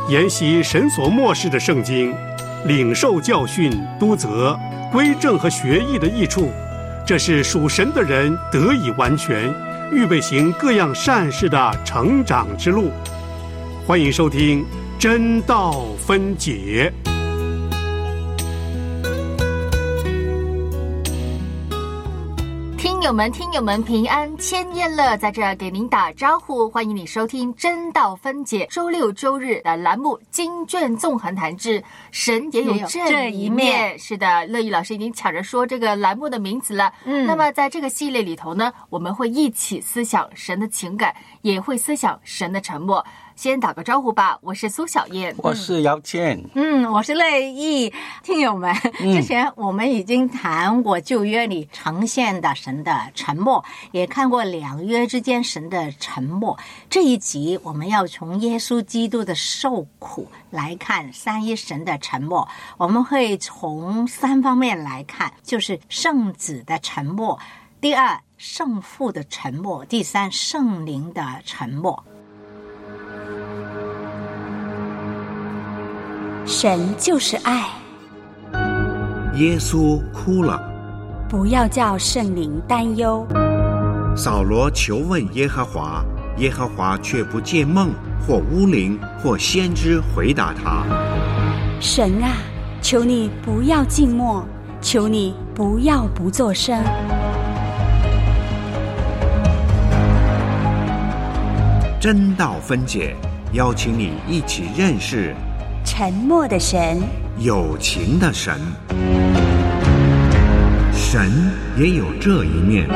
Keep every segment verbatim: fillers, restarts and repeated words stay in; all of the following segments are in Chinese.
研习神所默示的圣经，领受教训、督责、归正和学艺的益处，这是属神的人得以完全，预备行各样善事的成长之路。欢迎收听真道分解。 听友们，听友们平安，千年乐在这儿给您打招呼，欢迎你收听真道分解周六周日的栏目经卷纵横谈志，神也有这一面。是的，乐意老师已经抢着说这个栏目的名字了。嗯，那么在这个系列里头呢，我们会一起思想神的情感，也会思想神的沉默。先打个招呼吧，我是苏小燕， 我是姚谦， 嗯，我是乐意。听友们， 嗯、 之前我们已经谈过旧约里呈现的神的沉默，也看过两约之间神的沉默。这一集我们要从耶稣基督的受苦来看三一神的沉默，我们会从三方面来看，就是圣子的沉默，第二圣父的沉默，第三圣灵的沉默。 神就是爱， 耶稣哭了， 不要叫圣灵担忧。 扫罗求问耶和华，耶和华却不借梦或巫灵或先知回答他。 神啊，求你不要静默，求你不要不作声。 真道分解，邀请你一起认识沉默的神， 有情的神。神也有这一面。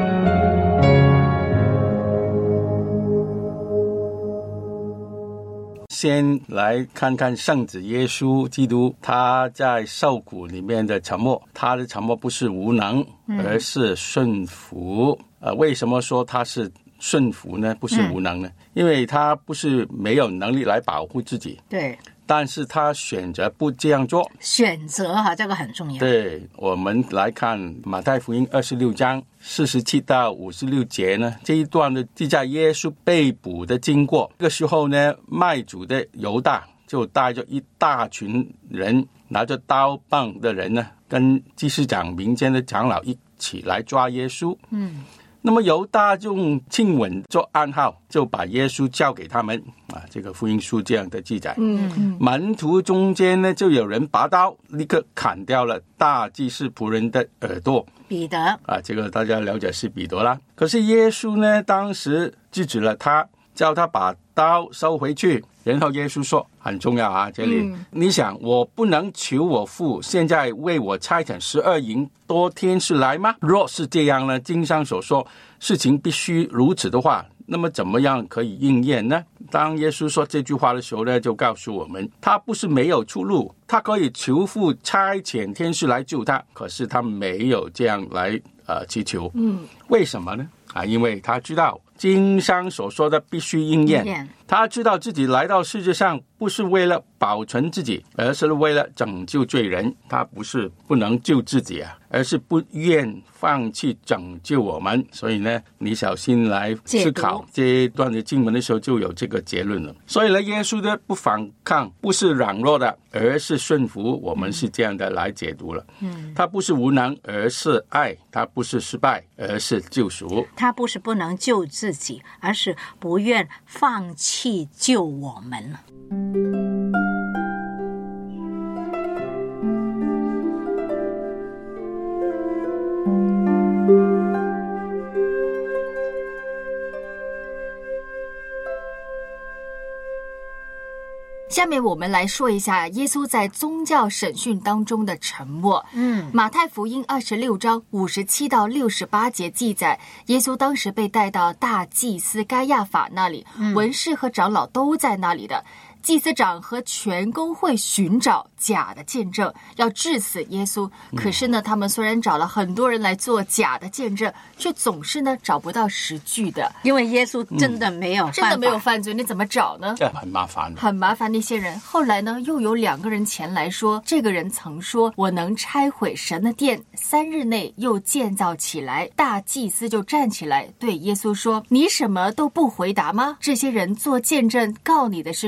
先来看看圣子耶稣基督，他在受苦里面的沉默，他的沉默不是无能，而是顺服。呃，为什么说他是顺服呢？不是无能呢？嗯、因为他不是没有能力来保护自己。 对。 但是他选择不这样做， 选择哈，这个很重要。 对，我们来看马太福音二十六章四十七到五十六节呢，这一段的记载耶稣被捕的经过。这个时候呢，卖主的犹大就带着一大群人，拿着刀棒的人呢，跟祭司长、民间的长老一起来抓耶稣。嗯。那么犹大就用亲吻做暗号，就把耶稣交给他们啊。这个福音书这样的记载。嗯嗯。门徒中间呢，就有人拔刀，立刻砍掉了大祭司仆人的耳朵。 彼得啊，这个大家了解是彼得啦。可是耶稣呢，当时制止了他，叫他把刀收回去。然后耶稣说，很重要啊，这里、嗯、你想，我不能求我父现在为我差遣十二营多天使来吗？若是这样呢，经上所说事情必须如此的话，那么怎么样可以应验呢？当耶稣说这句话的时候呢，就告诉我们，他不是没有出路，他可以求父差遣天使来救他，可是他没有这样来呃祈求。嗯，为什么呢？啊，因为他知道经上所说的必须应验，他知道自己来到世界上不是为了保存自己，而是为了拯救罪人。他不是不能救自己啊，而是不愿放弃拯救我们。所以呢，你小心来思考这一段的经文的时候，就有这个结论了。所以呢，耶稣的不反抗不是软弱的，而是顺服。我们是这样的来解读了。嗯，他不是无能，而是爱；他不是失败，而是救赎。 他不是不能救自己，而是不愿放弃救我们。 下面我们来说一下耶稣在宗教审讯当中的沉默。嗯，马太福音二十六章五十七到六十八节记载，耶稣当时被带到大祭司该亚法那里，嗯、文士和长老都在那里的。祭司长和全公会寻找假的见证，要治死耶稣。可是呢，他们虽然找了很多人来做假的见证，却总是呢找不到实据的。 因为耶稣真的没有犯法、嗯、 真的没有犯罪，你怎么找呢？ 这很麻烦， 很麻烦。那些人后来呢，又有两个人前来说，这个人曾说我能拆毁神的殿，三日内又建造起来。大祭司就站起来对耶稣说，你什么都不回答吗？这些人做见证告你的是什么呢？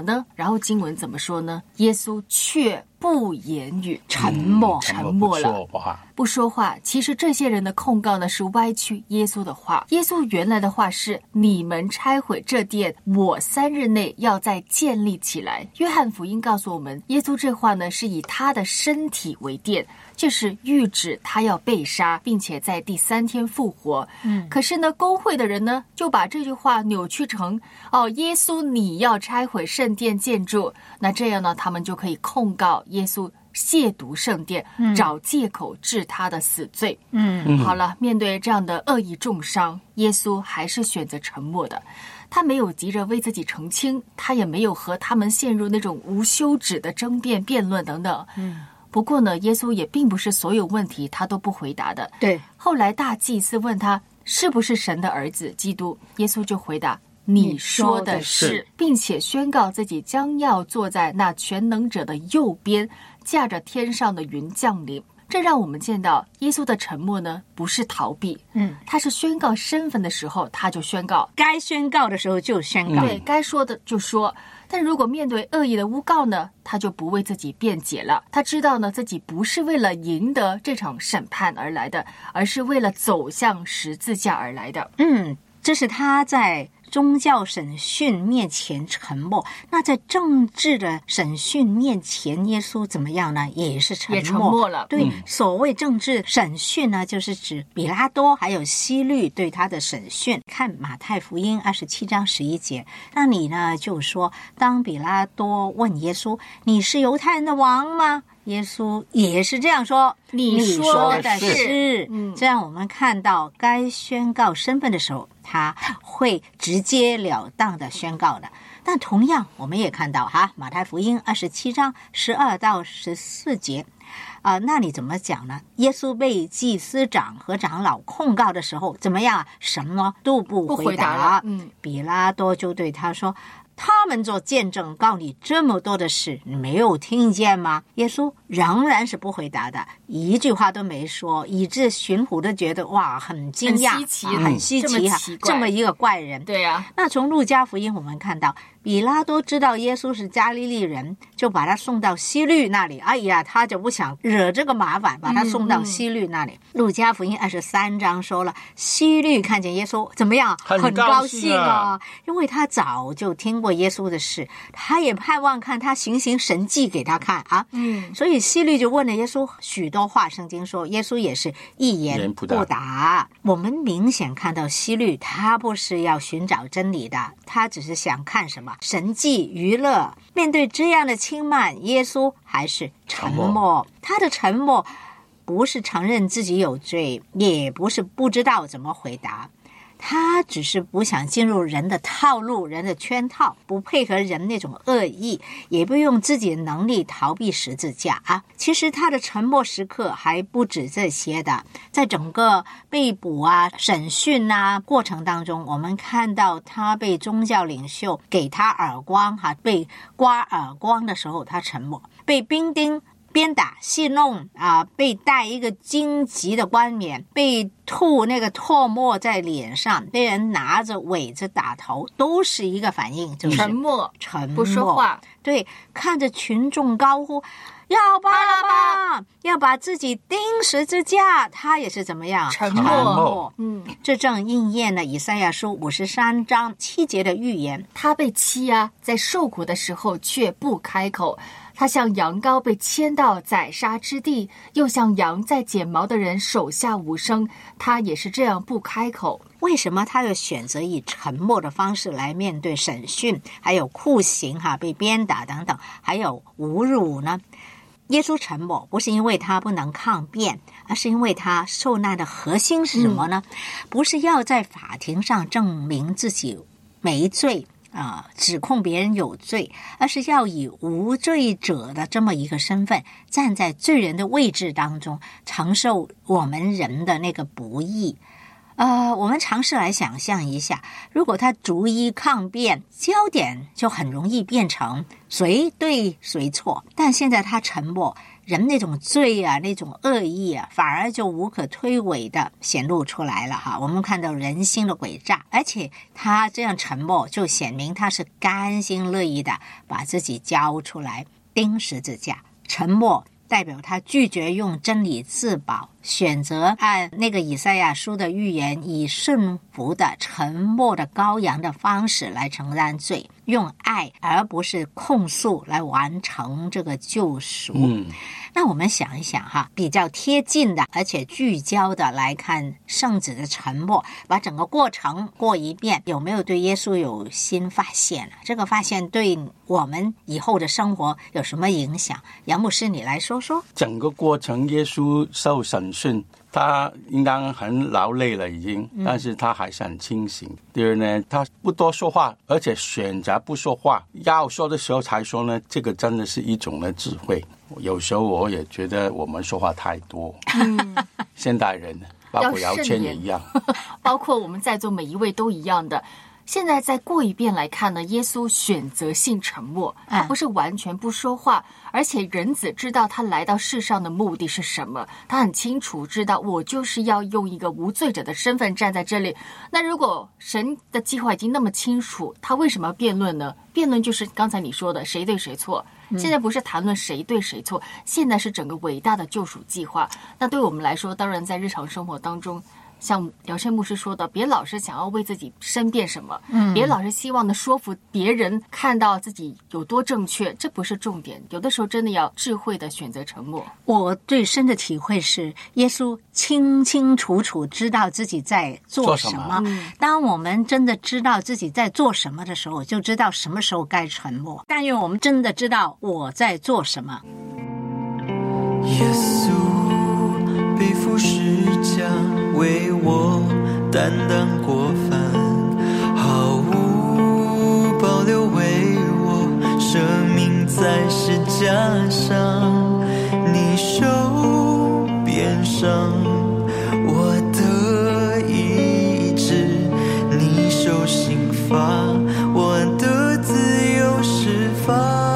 呢？然后经文怎么说呢？耶稣却不言语，沉默， 嗯、沉默了， 不说话。 不说话。其实这些人的控告呢，是歪曲耶稣的话。耶稣原来的话是：你们拆毁这殿，我三日内要再建立起来。约翰福音告诉我们，耶稣这话呢，是以他的身体为殿，就是预指他要被杀，并且在第三天复活。嗯，可是呢，公会的人呢，就把这句话扭曲成：哦，耶稣你要拆毁圣殿建筑，那这样呢，他们就可以控告耶稣亵渎圣殿，找借口治他的死罪。嗯，好了，面对这样的恶意重伤，耶稣还是选择沉默的。他没有急着为自己澄清，他也没有和他们陷入那种无休止的争辩、辩论等等。嗯，不过呢，耶稣也并不是所有问题他都不回答的。 对， 后来大祭司问他是不是神的儿子基督，耶稣就回答：你说的是，并且宣告自己将要坐在那全能者的右边，驾着天上的云降临。这让我们见到耶稣的沉默呢，不是逃避，嗯，他是宣告身份的时候他就宣告， 该宣告的时候就宣告， 对，该说的就说。但如果面对恶意的诬告呢，他就不为自己辩解了。他知道呢，自己不是为了赢得这场审判而来的，而是为了走向十字架而来的。 嗯，这是他在宗教审讯面前沉默。那在政治的审讯面前，耶稣怎么样呢？也是沉默， 也沉默了。 对、 嗯， 所谓政治审讯呢，就是指比拉多还有希律对他的审讯。看马太福音二十七章十一节，那里呢就说，当比拉多问耶稣：“你是犹太人的王吗？”耶稣也是这样说：“ 你说的是。 是”嗯，这样我们看到该宣告身份的时候，他会直截了当的宣告的。但同样，我们也看到哈，马太福音二十七章十二到十四节，啊、呃，那里怎么讲呢？耶稣被祭司长和长老控告的时候，怎么样？什么都不回答。 不回答了。嗯， 比拉多就对他说：“他们做见证告你这么多的事，你没有听见吗？”耶稣仍然是不回答的，一句话都没说，以致巡抚都觉得哇，很惊讶， 很稀奇， 啊、很稀奇哈，这么一个怪人。 对呀、啊。 那从路加福音我们看到，比拉多知道耶稣是加利利人，就把他送到希律那里。哎呀，他就不想惹这个麻烦，把他送到希律那里。嗯嗯、路加福音二十三章说了，希律看见耶稣怎么样？ 很高兴啊， 因为他早就听过耶稣的事，他也盼望看他行行神迹给他看啊。嗯，所以希律就问了耶稣许多话，圣经说耶稣也是一言不答。不答我们明显看到希律他不是要寻找真理的，他只是想看什么神迹娱乐。面对这样的轻慢，耶稣还是沉默。沉默他的沉默不是承认自己有罪，也不是不知道怎么回答，他只是不想进入人的套路，人的圈套，不配合人那种恶意，也不用自己的能力逃避十字架啊。其实他的沉默时刻还不止这些的，在整个被捕啊、审讯啊过程当中，我们看到他被宗教领袖给他耳光哈、啊，被刮耳光的时候他沉默，被兵丁鞭打戏弄啊，被戴一个荆棘的冠冕，被吐那个唾沫在脸上，被人拿着苇子打头，都是一个反应，就是沉默， 沉默不说话。 对，看着群众高呼要巴拉巴，要把自己钉十字架，他也是怎么样？ 沉默。 嗯，这正应验了以赛亚书五十三章七节的预言。 他被欺压，在受苦的时候却不开口。他像羊羔被牵到宰杀之地，又像羊在剪毛的人手下无声，他也是这样不开口。 为什么他要选择以沉默的方式来面对审讯，还有酷刑哈、被鞭打等等，还有侮辱呢？耶稣沉默不是因为他不能抗辩，而是因为他受难的核心是什么呢？嗯、不是要在法庭上证明自己没罪啊、呃，指控别人有罪，而是要以无罪者的这么一个身份，站在罪人的位置当中，承受我们人的那个不义。呃，我们尝试来想象一下，如果他逐一抗辩，焦点就很容易变成谁对谁错。但现在他沉默， 人那种罪啊，那种恶意啊，反而就无可推诿的显露出来了哈。我们看到人心的诡诈，而且他这样沉默，就显明他是甘心乐意的把自己交出来钉十字架。沉默代表他拒绝用真理自保，选择按那个以赛亚书的预言，以顺服的沉默的羔羊的方式来承担罪，用爱而不是控诉来完成这个救赎。嗯，那我们想一想哈，比较贴近的而且聚焦的来看圣子的沉默，把整个过程过一遍，有没有对耶稣有新发现？这个发现对我们以后的生活有什么影响？杨牧师，你来说说。 整个过程耶稣受审讯，他应该很劳累了已经，但是他还是很清醒。第二呢，他不多说话，而且选择不说话，要说的时候才说呢，这个真的是一种的智慧。有时候我也觉得我们说话太多，嗯，现代人包括姚谦也一样， 包括我们在座每一位都一样的。现在再过一遍来看呢，耶稣选择性沉默，他不是完全不说话，而且人子知道他来到世上的目的是什么，他很清楚知道我就是要用一个无罪者的身份站在这里。那如果神的计划已经那么清楚，他为什么要辩论呢？辩论就是刚才你说的谁对谁错，现在不是谈论谁对谁错，现在是整个伟大的救赎计划。那对我们来说，当然在日常生活当中，像姚谦牧师说的，别老是想要为自己申辩什么，嗯，别老是希望的说服别人看到自己有多正确，这不是重点。有的时候真的要智慧的选择沉默。 我最深的体会是，耶稣清清楚楚知道自己在做什么。 做什么？ 当我们真的知道自己在做什么的时候，就知道什么时候该沉默。但愿我们真的知道我在做什么。 耶稣背负十架，为我担当过犯，毫无保留为我舍命在十架上。你受鞭伤，我得医治；你受刑罚，我得自由释放。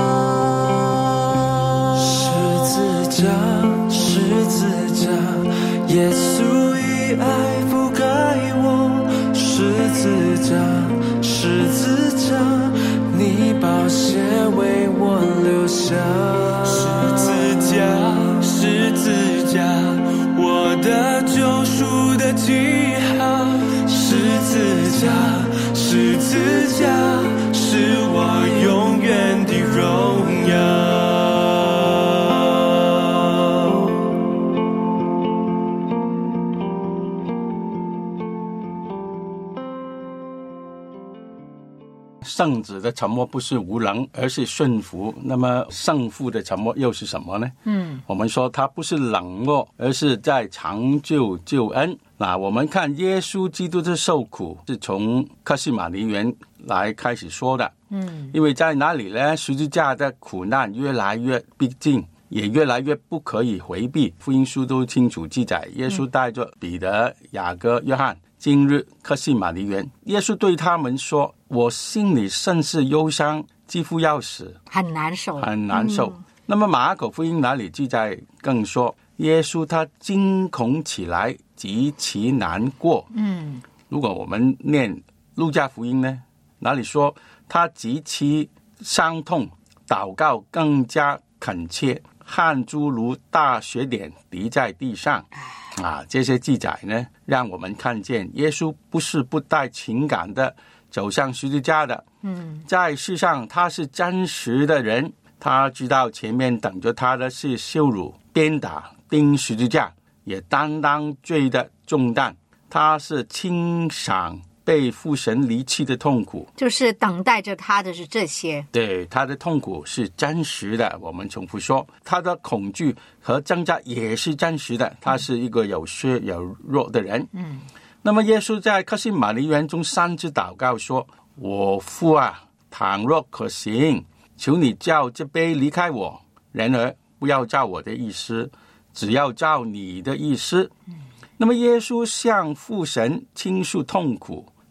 十字架，十字架，耶稣以爱覆盖我。十字架，十字架，你宝血为我留下。十字架，十字架，我的救赎的记号。十字架，十字架，是我永远的荣耀。 圣子的沉默不是无能，而是顺服。那么圣父的沉默又是什么呢？嗯，我们说他不是冷漠，而是在长久救恩。那我们看耶稣基督的受苦是从客西马尼园来开始说的。嗯，因为在那里呢，十字架的苦难越来越逼近，也越来越不可以回避。福音书都清楚记载，耶稣带着彼得、雅各、约翰进入客西马尼园，耶稣对他们说，我心里甚是忧伤，几乎要死， 很难受很难受、嗯、那么马可福音哪里记载更说，耶稣他惊恐起来，极其难过。嗯，如果我们念路加福音呢，哪里说他极其伤痛，祷告更加恳切，汗珠如大雪点滴在地上啊，这些记载呢，让我们看见耶稣不是不带情感的走向十字架的。嗯，在世上他是真实的人，他知道前面等着他的是羞辱、鞭打、钉十字架，也担当罪的重担。他是清赏被父神离弃的痛苦， 就是等待着他的是这些。 对，他的痛苦是真实的。我们重复说，他的恐惧和挣扎也是真实的。他是一个有血有肉的人。嗯，那么耶稣在客西马尼园中三次祷告说，我父啊，倘若可行，求你叫这杯离开我，然而不要照我的意思，只要照你的意思。嗯，那么耶稣向父神倾诉痛苦，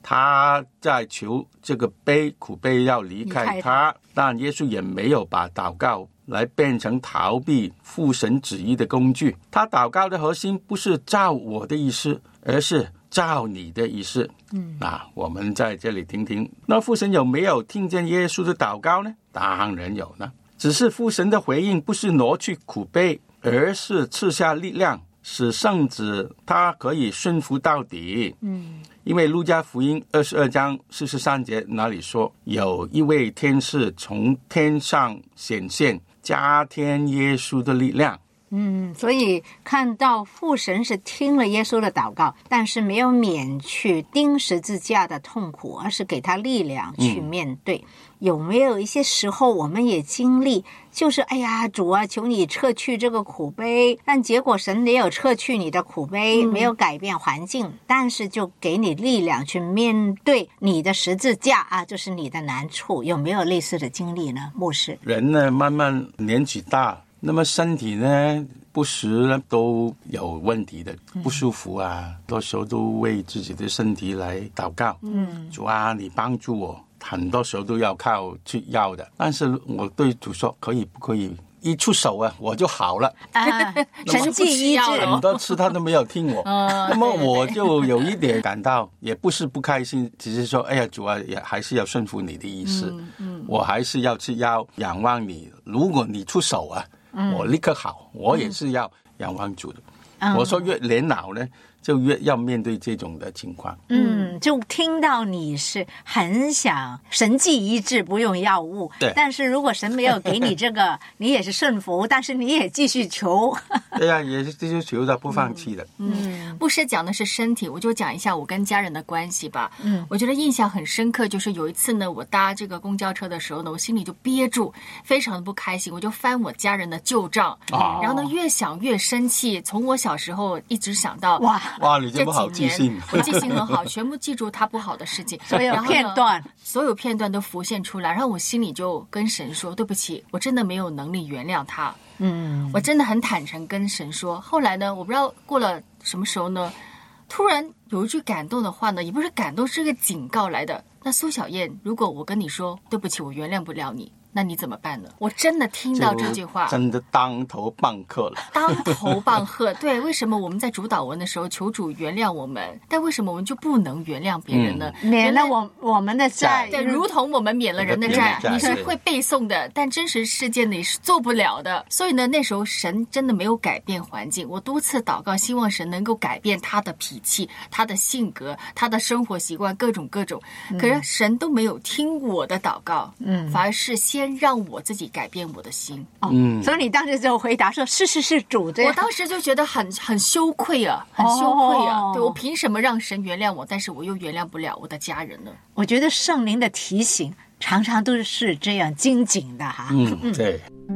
他在求这个杯苦杯要离开他， 离开他但耶稣也没有把祷告来变成逃避父神旨意的工具。他祷告的核心不是照我的意思，而是照你的意思。嗯，那我们在这里听听，那父神有没有听见耶稣的祷告呢？当然有呢，只是父神的回应不是挪去苦杯，而是赐下力量，使圣子他可以顺服到底。嗯，因为路加福音二十二章四十三节那里说，有一位天使从天上显现，加添耶稣的力量。 嗯，所以看到父神是听了耶稣的祷告，但是没有免去钉十字架的痛苦，而是给他力量去面对。嗯，有没有一些时候我们也经历，就是哎呀主啊，求你撤去这个苦杯，但结果神没有撤去你的苦杯，嗯，没有改变环境，但是就给你力量去面对你的十字架啊，就是你的难处。有没有类似的经历呢，牧师？ 人呢慢慢年纪大，那么身体呢不时呢都有问题的，不舒服啊，嗯，多时候都为自己的身体来祷告。嗯，主啊，你帮助我。很多时候都要靠吃药的，但是我对主说，可以不可以一出手啊，我就好了啊，神迹医治。 很多次他都没有听我，哦，那么我就有一点感到，也不是不开心，只是说，哎呀，主啊，也还是要顺服你的意思，嗯嗯，我还是要吃药，仰望你。如果你出手啊，嗯，我立刻好，我也是要仰望主的。嗯，我说越年老呢，就越要面对这种的情况。 嗯，就听到你是很想神迹医治，不用药物。 对。 但是如果神没有给你这个，你也是顺服，但是你也继续求。 对呀，啊，也是继续求的，不放弃的。 嗯，牧师讲的是身体，我就讲一下我跟家人的关系吧。嗯，我觉得印象很深刻，就是有一次呢，我搭这个公交车的时候呢，我心里就憋住，非常的不开心，我就翻我家人的旧账，哦，然后呢越想越生气，从我小时候一直想到哇。 哇，你这不好记性， 我记性很好，全部记住他不好的事情， 所有片段， 所有片段都浮现出来，然后我心里就跟神说：“对不起，我真的没有能力原谅他。”嗯，我真的很坦诚跟神说。后来呢，我不知道过了什么时候呢，突然有一句感动的话呢，也不是感动，是个警告来的。那苏小燕，如果我跟你说对不起，我原谅不了你，那你怎么办呢？我真的听到这句话， 真的当头棒喝了。 当头棒喝，对，为什么我们在主祷文的时候求主原谅我们，但为什么我们就不能原谅别人呢？ 嗯，免了我我们的债， 对，如同我们免了人的债，你是会背诵的，但真实世界你是做不了的。所以呢，那时候神真的没有改变环境，我多次祷告，希望神能够改变他的脾气、他的性格、他的生活习惯，各种各种。可是神都没有听我的祷告，嗯，反而是先让我自己改变我的心。 哦，嗯，所以你当时就回答说：“是是是，主这样。” 我当时就觉得很很羞愧啊，很羞愧啊！哦，对，我凭什么让神原谅我，但是我又原谅不了我的家人呢？ 我觉得圣灵的提醒常常都是这样精警的哈。 嗯，对。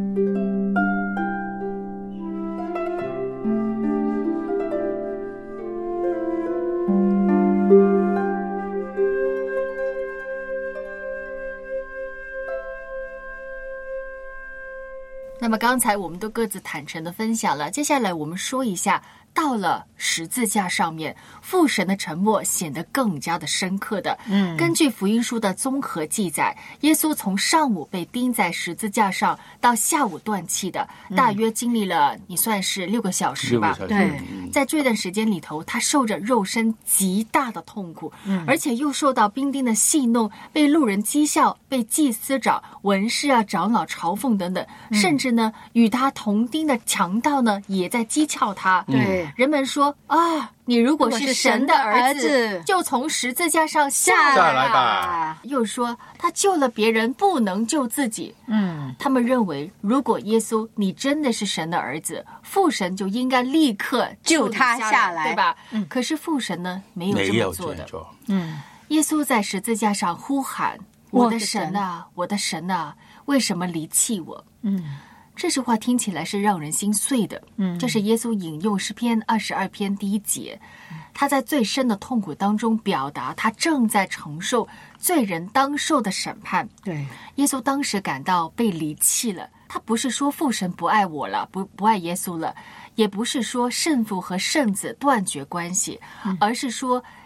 那么刚才我们都各自坦诚的分享了，接下来我们说一下，到了十字架上面，父神的沉默显得更加的深刻的。嗯，根据福音书的综合记载，耶稣从上午被钉在十字架上到下午断气的，大约经历了你算是六个小时吧。 对， 在这段时间里头，他受着肉身极大的痛苦，嗯，而且又受到兵丁的戏弄，被路人讥笑，被祭司长、文士啊、长老嘲讽等等，嗯，甚至呢，与他同钉的强盗呢，也在讥诮他。 对。 人们说啊，你如果是神的儿子，就从十字架上下来来吧。 又说他救了别人，不能救自己。嗯，他们认为，如果耶稣你真的是神的儿子，父神就应该立刻救他下来， 对吧？嗯。可是父神呢，没有这么做的。嗯，耶稣在十字架上呼喊：“我的神啊，我的神啊，为什么离弃我？”嗯。这句话听起来是让人心碎的。嗯，这是耶稣引用诗篇二十二篇第一节，他在最深的痛苦当中表达他正在承受罪人当受的审判。 对， 耶稣当时感到被离弃了，他不是说父神不爱我了，不不爱耶稣了，也不是说圣父和圣子断绝关系，嗯，而是说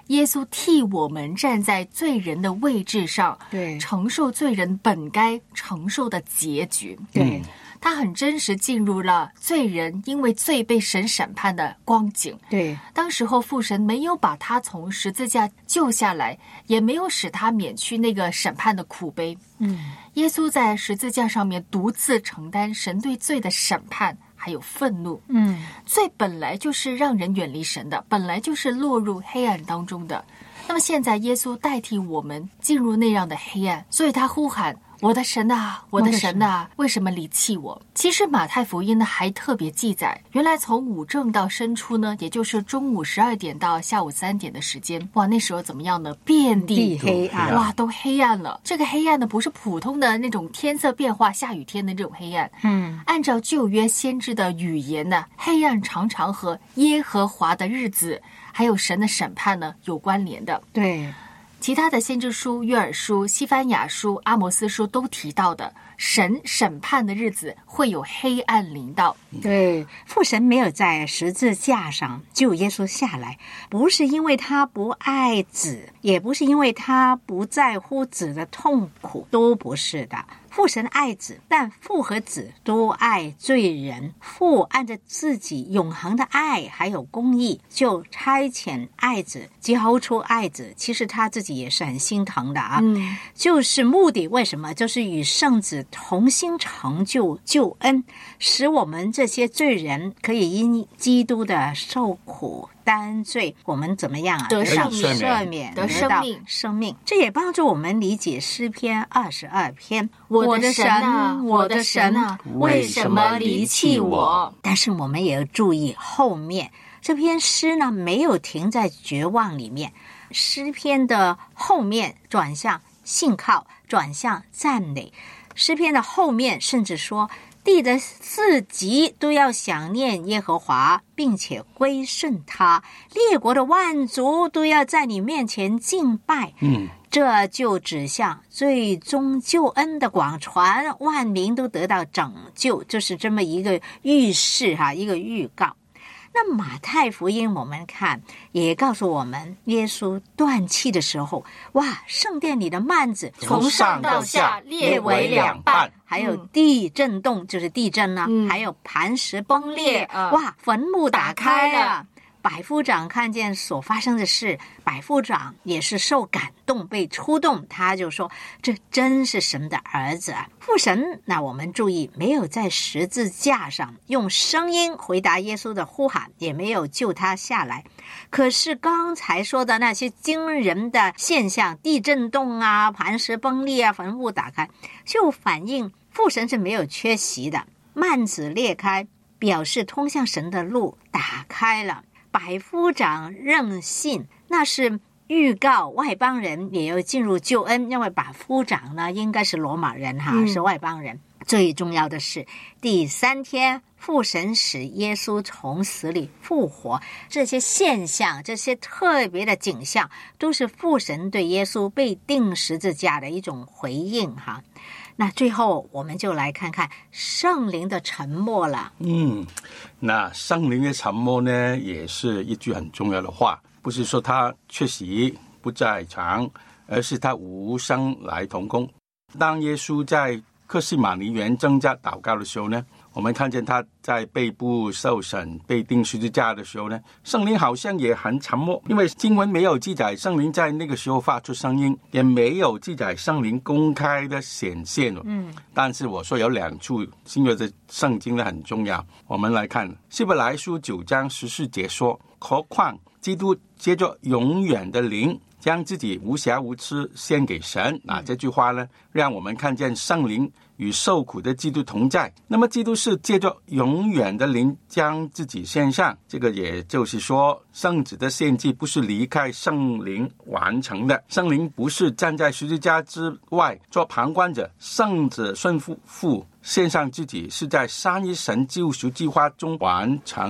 耶稣替我们站在罪人的位置上， 对， 承受罪人本该承受的结局。 对， 他很真实进入了罪人因为罪被神审判的光景。 对， 当时候父神没有把他从十字架救下来，也没有使他免去那个审判的苦悲。 嗯， 耶稣在十字架上面独自承担神对罪的审判还有愤怒。 嗯， 罪本来就是让人远离神的，本来就是落入黑暗当中的。那么现在耶稣代替我们进入那样的黑暗，所以他呼喊，我的神啊，我的神啊，为什么离弃我？其实马太福音呢还特别记载，原来从午正到申初呢，也就是中午十二点到下午三点的时间，哇，那时候怎么样呢？遍地地黑暗， 哇，都黑暗了。这个黑暗呢，不是普通的那种天色变化、下雨天的这种黑暗。 嗯， 按照旧约先知的语言呢，黑暗常常和耶和华的日子还有神的审判呢有关联的。 对， 其他的先知书、约珥书、西番雅书、阿摩斯书都提到的，神审判的日子会有黑暗临到。 对，父神没有在十字架上救耶稣下来，不是因为他不爱子，也不是因为他不在乎子的痛苦，都不是的。父神爱子，但父和子都爱罪人。父按着自己永恒的爱还有公义，就差遣爱子，交出爱子。其实他自己也是很心疼的啊， 嗯， 就是目的为什么？就是与圣子同心成就救恩，使我们这些罪人可以因基督的受苦担罪，我们怎么样啊？ 得上赦免赦免， 得得到生命生命。这也帮助我们理解诗篇二十二篇。 我的神啊，我的神啊，为什么离弃我？ 但是我们也要注意后面这篇诗呢，没有停在绝望里面。诗篇的后面转向信靠，转向赞美。诗篇的后面甚至说，地的四极都要想念耶和华，并且归顺他，列国的万族都要在你面前敬拜。 嗯， 这就指向最终救恩的广传，万民都得到拯救，就是这么一个预示哈，一个预告。那马太福音我们看也告诉我们，耶稣断气的时候，哇，圣殿里的幔子从上到下裂为两半， 还有地震动，就是地震呢、啊嗯、 还有磐石崩裂、 嗯、 哇，坟墓打开了。 打开了百夫长看见所发生的事，百夫长也是受感动，被触动，他就说，这真是神的儿子啊！父神，那我们注意，没有在十字架上用声音回答耶稣的呼喊，也没有救他下来。可是刚才说的那些惊人的现象，地震动啊，磐石崩裂啊，坟墓打开，就反映父神是没有缺席的。幔子裂开，表示通向神的路打开了。百夫长认信，那是预告外邦人也要进入救恩，因为百夫长呢应该是罗马人哈、嗯，是外邦人。最重要的是第三天，父神使耶稣从死里复活，这些现象，这些特别的景象，都是父神对耶稣被钉十字架的一种回应哈。那最后我们就来看看圣灵的沉默了。 嗯，那圣灵的沉默呢，也是一句很重要的话，不是说他缺席不在场，而是他无声来同工。当耶稣在客西马尼园挣扎祷告的时候呢，我们看见他在背部受审被钉十字架的时候呢，圣灵好像也很沉默，因为经文没有记载圣灵在那个时候发出声音，也没有记载圣灵公开的显现。嗯，但是我说有两处新约的圣经呢很重要，我们来看希伯来书九章十四节说，何况基督借着永远的灵将自己无瑕无疵献给神。那这句话呢，让我们看见圣灵与受苦的基督同在。那么基督是借着永远的灵将自己献上，这个也就是说，圣子的献祭不是离开圣灵完成的，圣灵不是站在十字架之外做旁观者，圣子顺服父献上自己是在三一神救赎计划中完成的。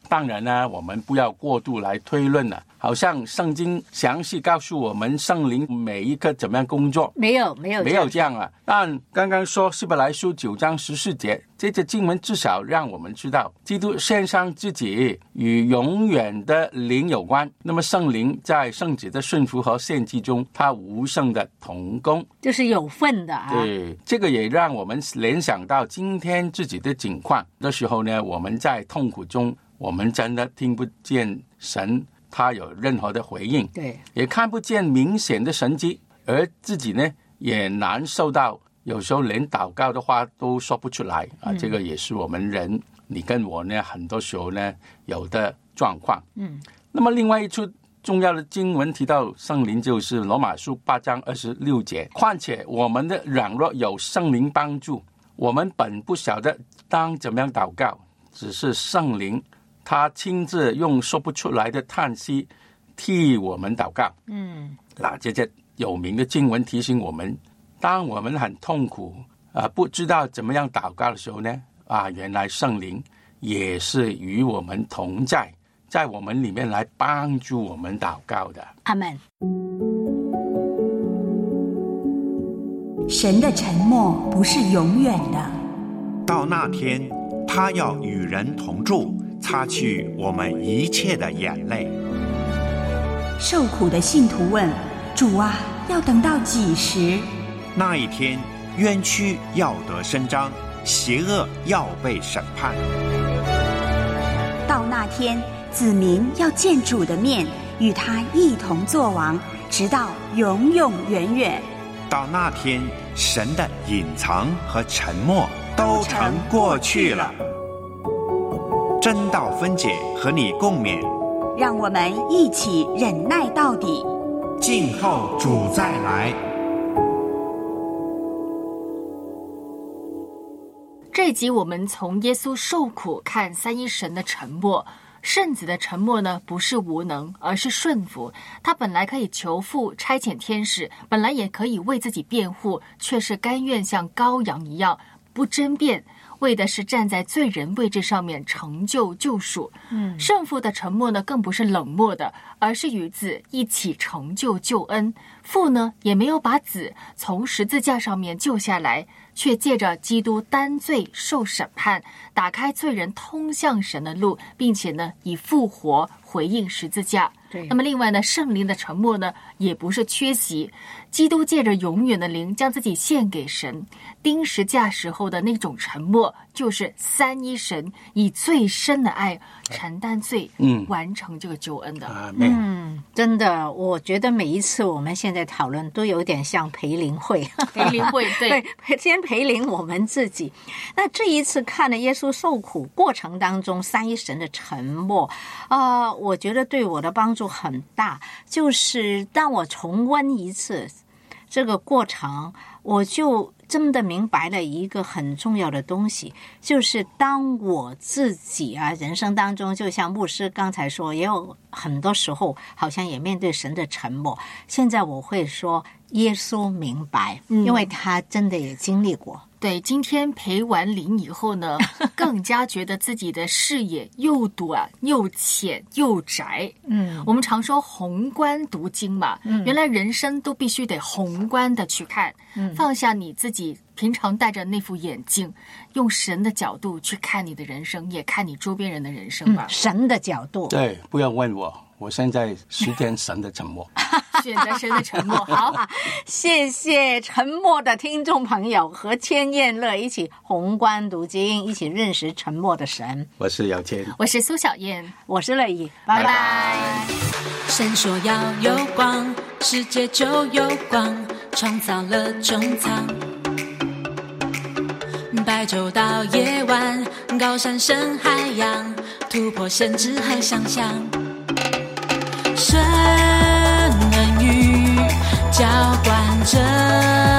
当然呢，我们不要过度来推论了，好像圣经详细告诉我们圣灵每一刻怎么样工作， 没有没有没有这样啊。但刚刚说希伯来书九章十四节，这节经文至少让我们知道，基督献上自己与永远的灵有关。那么圣灵在圣子的顺服和献祭中，他无声的同工， 就是有份的啊。 对，这个也让我们联想到今天自己的境况的时候呢，我们在痛苦中，我们真的听不见神他有任何的回应， 对， 也看不见明显的神迹，而自己呢也难受到，有时候连祷告的话都说不出来啊、嗯。这个也是我们人，你跟我呢，很多时候呢有的状况。嗯，那么另外一处重要的经文提到圣灵，就是罗马书八章二十六节，况且我们的软弱有圣灵帮助，我们本不晓得当怎么样祷告，只是圣灵他亲自用说不出来的叹息替我们祷告。嗯，那这些有名的经文提醒我们，当我们很痛苦啊、呃，不知道怎么样祷告的时候呢，啊，原来圣灵也是与我们同在，在我们里面来帮助我们祷告的。 阿们。 神的沉默不是永远的， 到那天他要与人同住，擦去我们一切的眼泪。 受苦的信徒问：主啊，要等到几时？ 那一天，冤屈要得伸张，邪恶要被审判。 到那天，子民要见主的面，与他一同作王，直到永永远远。 到那天，神的隐藏和沉默都成过去了。真道分解和你共勉， 让我们一起忍耐到底， 静候主再来。 这一集我们从耶稣受苦看三一神的沉默。圣子的沉默呢，不是无能，而是顺服。他本来可以求父差遣天使，本来也可以为自己辩护，却是甘愿像羔羊一样不争辩，为的是站在罪人位置上面成就救赎。嗯，圣父的沉默呢，更不是冷漠的，而是与子一起成就救恩。父呢，也没有把子从十字架上面救下来，却借着基督担罪受审判，打开罪人通向神的路，并且呢，以复活回应十字架。 对， 那么另外呢，圣灵的沉默呢，也不是缺席。基督借着永远的灵将自己献给神，钉十架时候的那种沉默，就是三一神以最深的爱承担罪，嗯，完成这个救恩的。 嗯，真的，我觉得每一次我们现在讨论都有点像培灵会， 培灵会，对， 对，先培灵我们自己。那这一次看了耶稣受苦过程当中三一神的沉默，啊、呃，我觉得对我的帮助很大。就是当我重温一次这个过程，我就真的明白了一个很重要的东西，就是当我自己啊人生当中，就像牧师刚才说，也有很多时候好像也面对神的沉默。现在我会说耶稣明白，因为他真的也经历过。 对，今天陪完灵以后呢，更加觉得自己的视野又短又浅又窄。嗯，我们常说宏观读经嘛，嗯，原来人生都必须得宏观的去看，嗯，放下你自己平常戴着那副眼镜，用神的角度去看你的人生，也看你周边人的人生吧。 嗯、神的角度， 对，不要问我，我现在实践神的沉默。 选择神的沉默。好， 谢谢沉默的听众朋友和千燕乐一起宏观读经，一起认识沉默的神。 我是姚谦， 我是苏小燕， 我是乐意，拜拜。 神说要有光，世界就有光，创造了中藏。白昼到夜晚，高山深海洋，突破限制和想象。神教管着